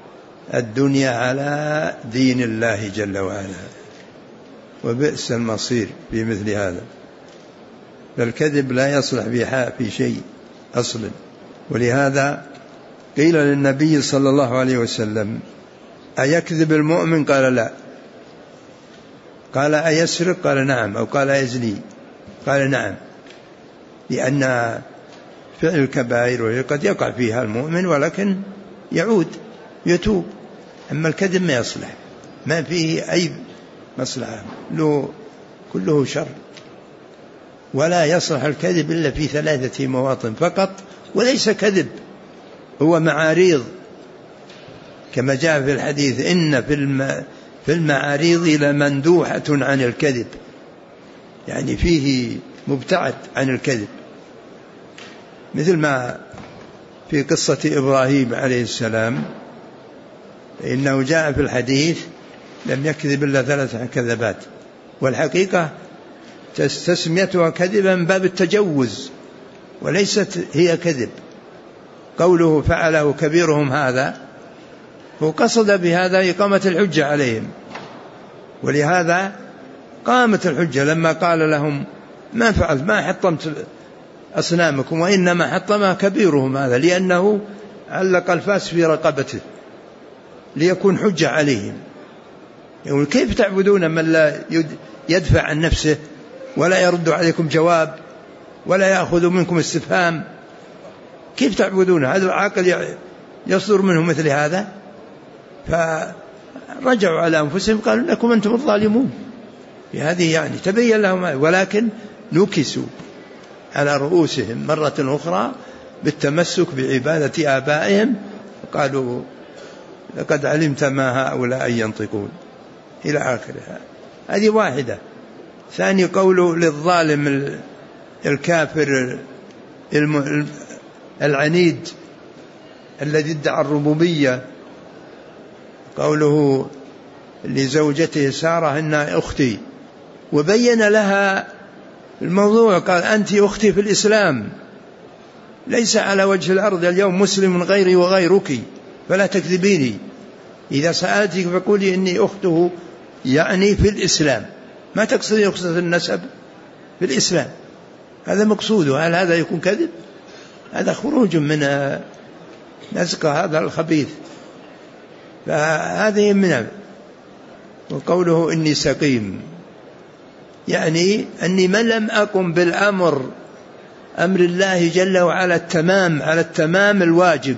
الدنيا على دين الله جل وعلا، وبئس المصير في مثل هذا. فالكذب لا يصلح في شيء أصلا. ولهذا قيل للنبي صلى الله عليه وسلم: أيكذب المؤمن؟ قال: لا. قال: أيسرق؟ قال: نعم. أو قال: أيزني؟ قال: نعم. لأن فعل الكبائر قد يقع فيها المؤمن ولكن يعود يتوب. أما الكذب ما يصلح، ما فيه أي مصلحة، له كله شر. ولا يصلح الكذب إلا في ثلاثة مواطن فقط، وليس كذب، هو معاريض، كما جاء في الحديث: إن في المعاريض لمندوحة عن الكذب، يعني فيه مبتعد عن الكذب، مثل ما في قصة إبراهيم عليه السلام، إنه جاء في الحديث: لم يكذب إلا ثلاث كذبات. والحقيقة تسميتها كذبا من باب التجوز، وليست هي كذب. قوله فعله كبيرهم هذا، هو قصد بهذا إقامة الحجة عليهم، ولهذا قامت الحجة لما قال لهم: ما فعلت، ما حطمت أصنامكم، وإنما حطمها كبيرهم هذا، لأنه علق الفاس في رقبته ليكون حجة عليهم. يقول: كيف تعبدون من لا يدفع عن نفسه ولا يرد عليكم جواب ولا يأخذ منكم استفهام؟ كيف تعبدون؟ هذا العاقل يصدر منه مثل هذا؟ فرجعوا على أنفسهم قالوا: لكم أنتم الظالمون. بهذه يعني تبين لهم، ولكن نكسوا على رؤوسهم مرة أخرى بالتمسك بعبادة آبائهم، قالوا: لقد علمت ما هؤلاء ينطقون، إلى آخرها. هذه واحدة. ثاني قوله للظالم الكافر العنيد الذي ادعى الربوبية، قوله لزوجته سارة: إنها أختي، وبين لها الموضوع، قال: أنت أختي في الإسلام، ليس على وجه الأرض اليوم مسلم غيري وغيرك، فلا تكذبيني. إذا سألتك فقولي إني أخته، يعني في الإسلام، ما تقصدي أخصة النسب، في الإسلام، هذا مقصوده. هل هذا يكون كذب؟ هذا خروج من نزق هذا الخبيث. فهذه من. وقوله إني سقيم، يعني أني من لم أقم بالأمر، أمر الله جل وعلا التمام، على التمام الواجب،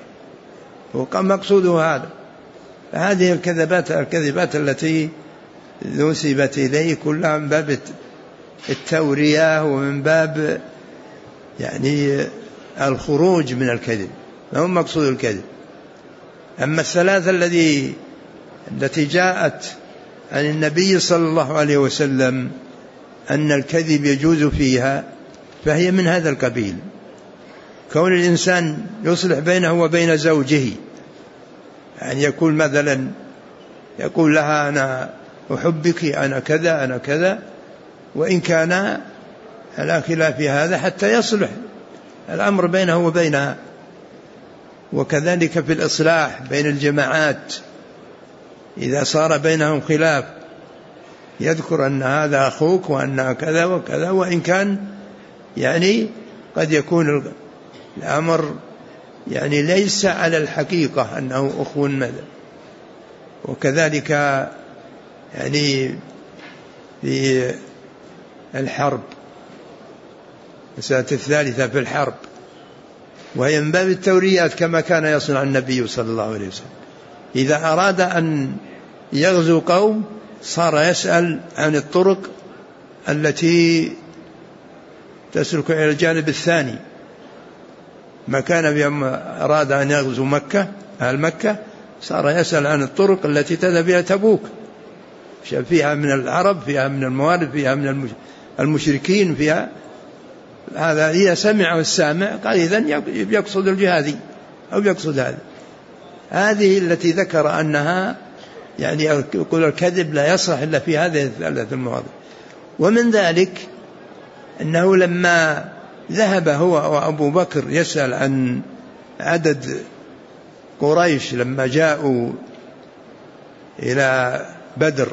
وقام مقصوده هذا. هذه الكذبات الكذبات التي نسبت إليه كلها من باب التورية ومن باب يعني الخروج من الكذب، ما هو مقصود الكذب. أما الثلاثة الذي التي جاءت عن النبي صلى الله عليه وسلم أن الكذب يجوز فيها، فهي من هذا القبيل. كون الإنسان يصلح بينه وبين زوجه، يعني يقول مثلا يقول لها: أنا أحبك، أنا كذا أنا كذا، وإن كان على خلاف هذا، حتى يصلح الأمر بينه وبينها. وكذلك في الإصلاح بين الجماعات، إذا صار بينهم خلاف يذكر أن هذا أخوك وأن كذا وكذا، وإن كان يعني قد يكون الأمر يعني ليس على الحقيقة أنه أخو ماذا. وكذلك يعني في الحرب، مسألة الثالثة في الحرب، وهي من باب التوريات كما كان يصنع النبي صلى الله عليه وسلم. إذا أراد أن يغزو قوم صار يسأل عن الطرق التي تسلك إلى الجانب الثاني. ما كان بيوم أراد أن يغزو مكة أهل مكة صار يسأل عن الطرق التي تذهب إلى تبوك، فيها من العرب، فيها من الموارد، فيها من المشركين، فيها هذا. إذا سمعه السامع قال: إذن يقصد الجهادي أو يقصد هذا. هذه التي ذكر أنها يعني يقول الكذب لا يصلح إلا في هذه الثلاث المواضع. ومن ذلك أنه لما ذهب هو وأبو بكر يسأل عن عدد قريش لما جاءوا إلى بدر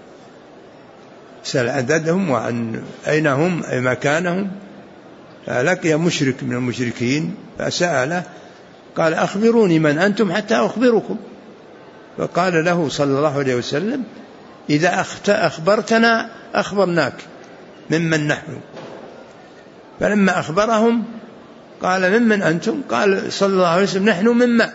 سأل عددهم وعن أين هم أي مكانهم، فلقي مشرك من المشركين فسأله قال أخبروني من أنتم حتى أخبركم، فقال له صلى الله عليه وسلم إذا أخبرتنا أخبرناك ممن نحن. فلما أخبرهم قال ممن أنتم؟ قال صلى الله عليه وسلم نحن من ماء.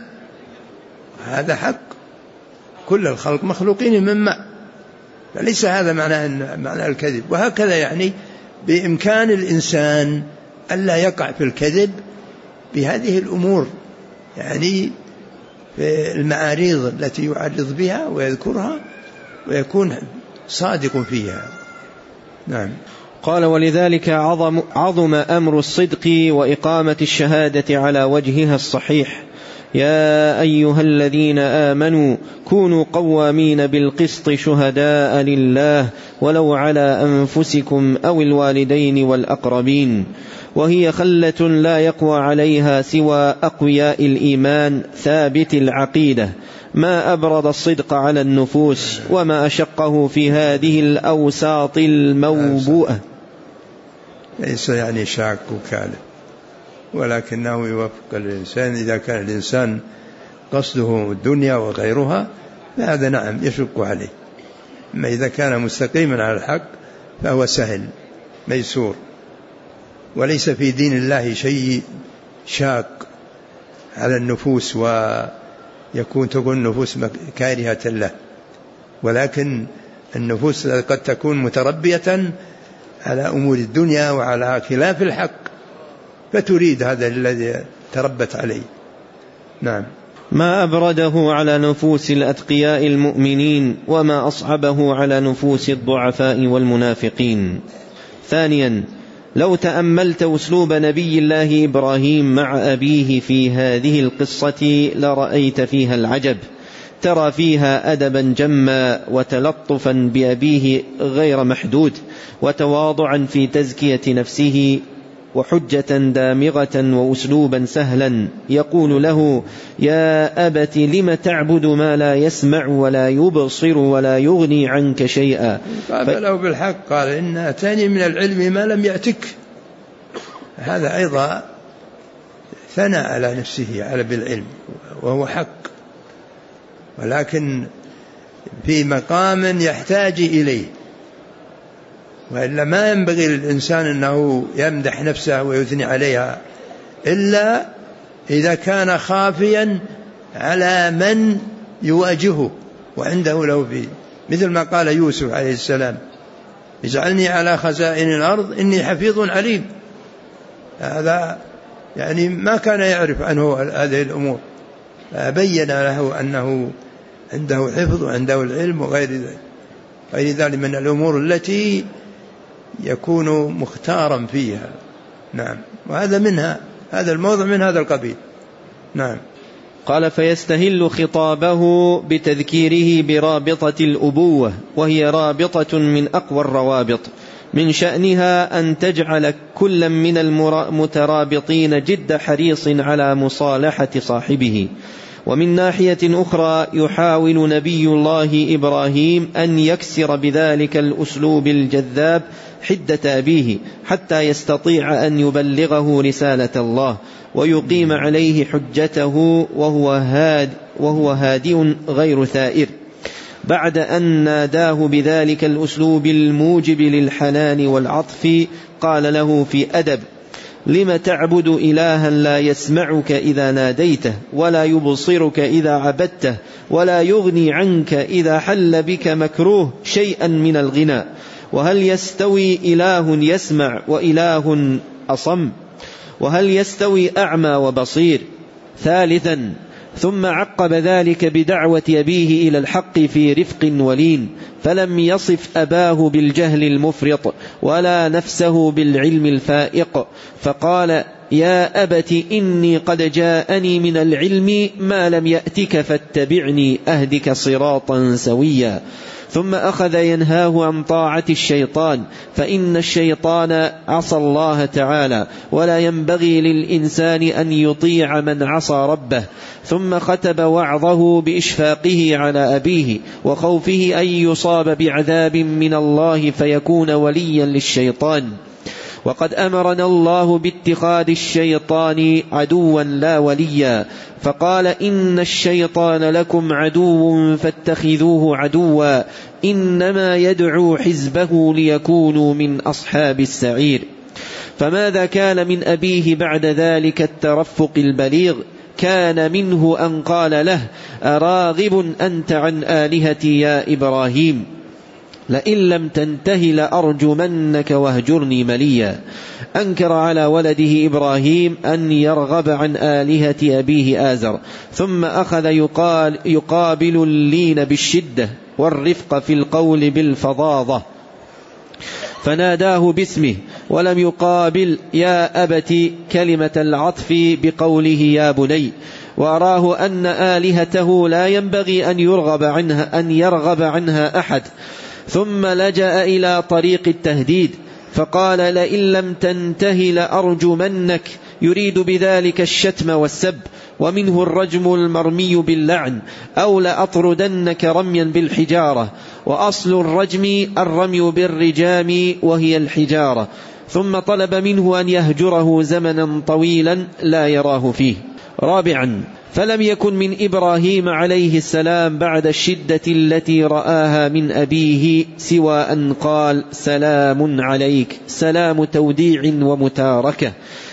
هذا حق، كل الخلق مخلوقين من ماء، فليس هذا معنى معنى الكذب. وهكذا يعني بإمكان الإنسان ألا يقع في الكذب بهذه الأمور، يعني في المعارض التي يعرض بها ويذكرها ويكون صادق فيها. نعم. قال ولذلك عظم, عظم أمر الصدق وإقامة الشهادة على وجهها الصحيح. يا أيها الذين آمنوا كونوا قوامين بالقسط شهداء لله ولو على أنفسكم أو الوالدين والأقربين، وهي خلة لا يقوى عليها سوى أقوياء الإيمان ثابت العقيدة. ما أبرد الصدق على النفوس وما أشقه في هذه الأوساط الموبوءة. ليس يعني شاك وكاله، ولكنه يوفق الإنسان إذا كان الإنسان قصده الدنيا وغيرها فهذا نعم يشق عليه، أما إذا كان مستقيما على الحق فهو سهل ميسور. وليس في دين الله شيء شاق على النفوس ويكون تكون النفوس كارهة له، ولكن النفوس قد تكون متربية على أمور الدنيا وعلى خلاف الحق فتريد هذا الذي تربت عليه. نعم. ما أبرده على نفوس الأتقياء المؤمنين وما أصعبه على نفوس الضعفاء والمنافقين. ثانيا، لو تأملت أسلوب نبي الله إبراهيم مع أبيه في هذه القصة لرأيت فيها العجب. ترى فيها أدبا جما وتلطفا بأبيه غير محدود، وتواضعا في تزكية نفسه، وحجة دامغة وأسلوبا سهلا يقول له يا أبت لم تعبد ما لا يسمع ولا يبصر ولا يغني عنك شيئا. قابله بالحق، قال إن أتاني من العلم ما لم يأتك. هذا أيضا ثنى على نفسه على بالعلم وهو حق، ولكن في مقام يحتاج إليه، وإلا ما ينبغي للإنسان أنه يمدح نفسه ويثني عليها إلا إذا كان خافيا على من يواجهه وعنده له فيه، مثل ما قال يوسف عليه السلام اجعلني على خزائن الأرض إني حفيظ عليم. هذا يعني ما كان يعرف عنه هذه الأمور، فبين له أنه عنده حفظ وعنده العلم وغير ذلك غير ذلك من الأمور التي يكون مختارا فيها. نعم. وهذا منها، هذا الموضع من هذا القبيل. نعم. قال فيستهل خطابه بتذكيره برابطة الأبوة، وهي رابطة من أقوى الروابط، من شأنها أن تجعل كل من المترابطين جد حريص على مصالحة صاحبه. ومن ناحية أخرى يحاول نبي الله إبراهيم أن يكسر بذلك الأسلوب الجذاب حدة أبيه حتى يستطيع أن يبلغه رسالة الله ويقيم عليه حجته، وهو هاد وهو هادئ غير ثائر، بعد أن ناداه بذلك الأسلوب الموجب للحنان والعطف. قال له في أدب لم تعبد إلها لا يسمعك إذا ناديته ولا يبصرك إذا عبدته ولا يغني عنك إذا حل بك مكروه شيئا من الغنى؟ وهل يستوي إله يسمع وإله أصم؟ وهل يستوي أعمى وبصير؟ ثالثا، ثم عقب ذلك بدعوة أبيه إلى الحق في رفق ولين، فلم يصف أباه بالجهل المفرط ولا نفسه بالعلم الفائق، فقال يا أبت إني قد جاءني من العلم ما لم يأتك فاتبعني أهدك صراطا سويا. ثم أخذ ينهاه عن طاعة الشيطان، فإن الشيطان عصى الله تعالى، ولا ينبغي للإنسان أن يطيع من عصى ربه. ثم ختم وعظه بإشفاقه على أبيه وخوفه أن يصاب بعذاب من الله فيكون وليا للشيطان. وقد أمرنا الله باتخاذ الشيطان عدوا لا وليا، فقال إن الشيطان لكم عدو فاتخذوه عدوا إنما يدعو حزبه ليكونوا من أصحاب السعير. فماذا كان من أبيه بعد ذلك الترفق البليغ؟ كان منه أن قال له أراغب أنت عن آلهتي يا إبراهيم؟ لئن لم تنته لأرجمنك واهجرني مليا. أنكر على ولده إبراهيم أن يرغب عن آلهة أبيه آزر، ثم أخذ يقال يقابل اللين بالشدة والرفق في القول بالفظاظة، فناداه باسمه ولم يقابل يا أبت كلمة العطف بقوله يا بني، وأراه أن آلهته لا ينبغي أن يرغب عنها, أن يرغب عنها أحد. ثم لجأ إلى طريق التهديد فقال لئن لم تنته لأرجمنك، يريد بذلك الشتم والسب، ومنه الرجم المرمي باللعن، أو لأطردنك رميا بالحجارة، وأصل الرجم الرمي بالرجام وهي الحجارة. ثم طلب منه أن يهجره زمنا طويلا لا يراه فيه. رابعا، فلم يكن من إبراهيم عليه السلام بعد الشدة التي رآها من أبيه سوى أن قال سلام عليك، سلام توديع ومتاركة،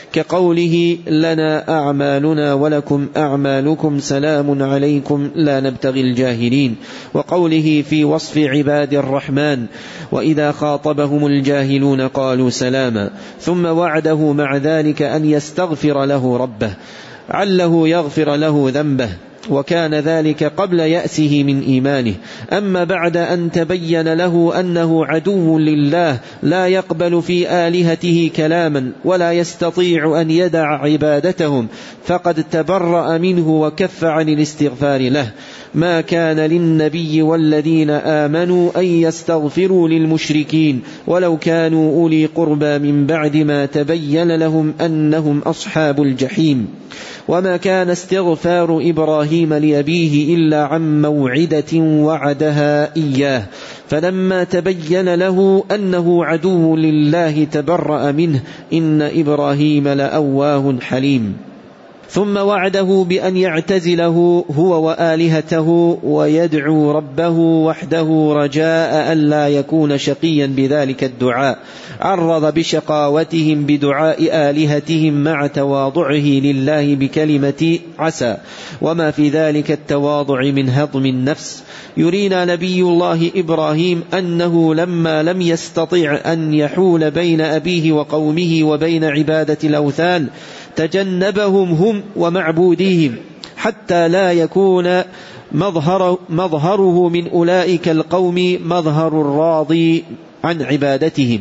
كقوله لنا أعمالنا ولكم أعمالكم سلام عليكم لا نبتغي الجاهلين، وقوله في وصف عباد الرحمن وإذا خاطبهم الجاهلون قالوا سلاما. ثم وعده مع ذلك أن يستغفر له ربه عله يغفر له ذنبه، وكان ذلك قبل يأسه من إيمانه. أما بعد أن تبين له أنه عدو لله لا يقبل في آلهته كلاما ولا يستطيع أن يدع عبادتهم، فقد تبرأ منه وكف عن الاستغفار له. ما كان للنبي والذين آمنوا أن يستغفروا للمشركين ولو كانوا أولي قربى من بعد ما تبين لهم أنهم أصحاب الجحيم. وما كان استغفار إبراهيم لأبيه إلا عن موعدة وعدها إياه، فلما تبين له أنه عدو لله تبرأ منه، إن إبراهيم لأواه حليم. ثم وعده بأن يعتزله هو وآلهته ويدعو ربه وحده رجاء أن لا يكون شقيا بذلك الدعاء. عرض بشقاوتهم بدعاء آلهتهم مع تواضعه لله بكلمة عسى، وما في ذلك التواضع من هضم النفس. يرينا نبي الله إبراهيم أنه لما لم يستطع أن يحول بين أبيه وقومه وبين عبادة الأوثان تجنبهم هم ومعبوديهم حتى لا يكون مظهر مظهره من أولئك القوم مظهر الراضي عن عبادتهم،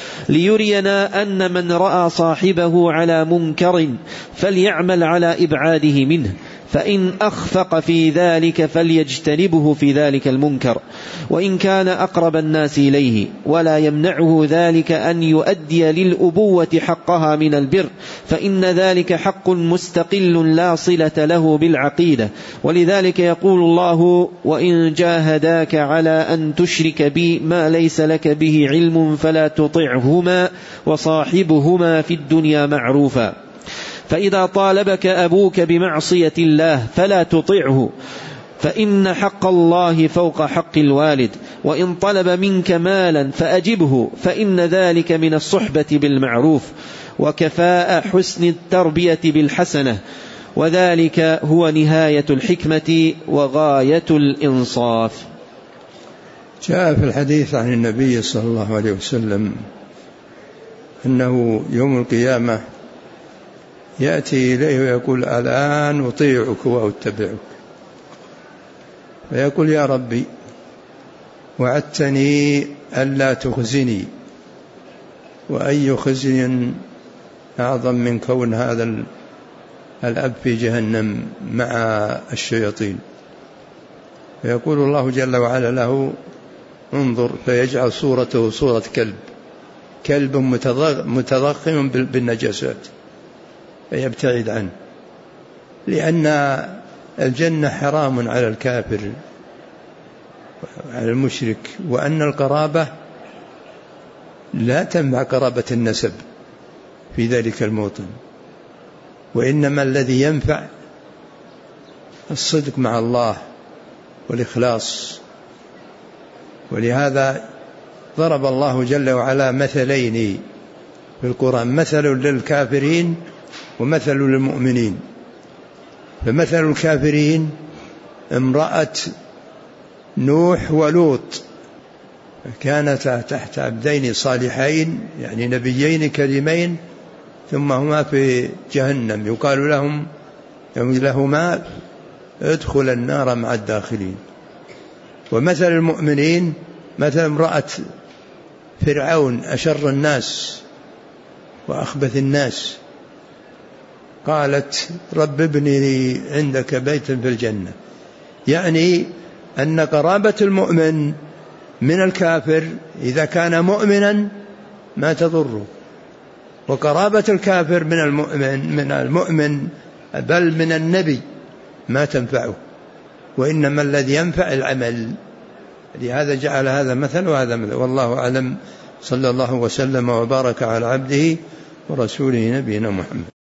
ليرينا أن من رأى صاحبه على منكر فليعمل على إبعاده منه، فإن أخفق في ذلك فليجتنبه في ذلك المنكر وإن كان أقرب الناس إليه، ولا يمنعه ذلك أن يؤدي للأبوة حقها من البر، فإن ذلك حق مستقل لا صلة له بالعقيدة. ولذلك يقول الله وإن جاهداك على أن تشرك بي ما ليس لك به علم فلا تطعهما وصاحبهما في الدنيا معروفا. فإذا طالبك أبوك بمعصية الله فلا تطعه، فإن حق الله فوق حق الوالد، وإن طلب منك مالا فأجبه، فإن ذلك من الصحبة بالمعروف وكفاء حسن التربية بالحسنة، وذلك هو نهاية الحكمة وغاية الإنصاف. جاء في الحديث عن النبي صلى الله عليه وسلم أنه يوم القيامة يأتي إليه ويقول الآن أطيعك وأتبعك، فيقول يا ربي وعدتني ألا تخزني، وأي خزي أعظم من كون هذا الأب في جهنم مع الشياطين. فيقول الله جل وعلا له انظر، فيجعل صورته صورة كلب، كلب متضخم بالنجاسات فيبتعد عنه، لأن الجنة حرام على الكافر على المشرك، وأن القرابة لا تنفع قرابة النسب في ذلك الموطن، وإنما الذي ينفع الصدق مع الله والإخلاص. ولهذا ضرب الله جل وعلا مثلين في القرآن، مثل للكافرين ومثل للمؤمنين. فمثل الكافرين امرأة نوح ولوط كانتا تحت عبدين صالحين، يعني نبيين كريمين، ثم هما في جهنم، يقال لهم لهما ادخل النار مع الداخلين. ومثل المؤمنين مثل امرأة فرعون أشر الناس وأخبث الناس، قالت رب ابني لي عندك بيتا في الجنة، يعني أن قرابة المؤمن من الكافر إذا كان مؤمنا ما تضره، وقرابة الكافر من المؤمن من المؤمن بل من النبي ما تنفعه، وإنما الذي ينفع العمل. لهذا جعل هذا مثل وهذا مثل. والله أعلم. صلى الله وسلم وبارك على عبده ورسوله نبينا محمد.